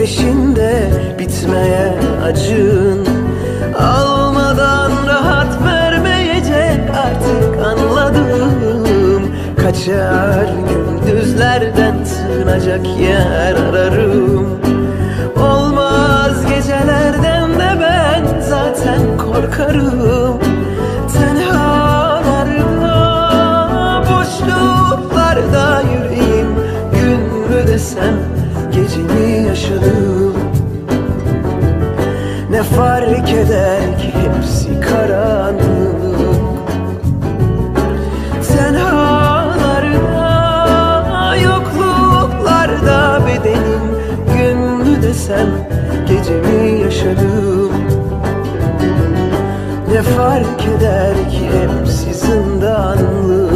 peşinde bitmeyen acın almadan rahat vermeyecek artık anladım. Kaçar gündüzlerden sığınacak yer ararım. Olmaz gecelerden de ben zaten korkarım. Tenhalarda, boşluklarda yüreğim gün mü desem gece mi yaşadım. Ne fark eder ki hepsi karanlık. Tenhalarda, yokluklarda bedenim gün mü desem gece mi yaşadım. Ne fark eder ki hepsi zindanlık.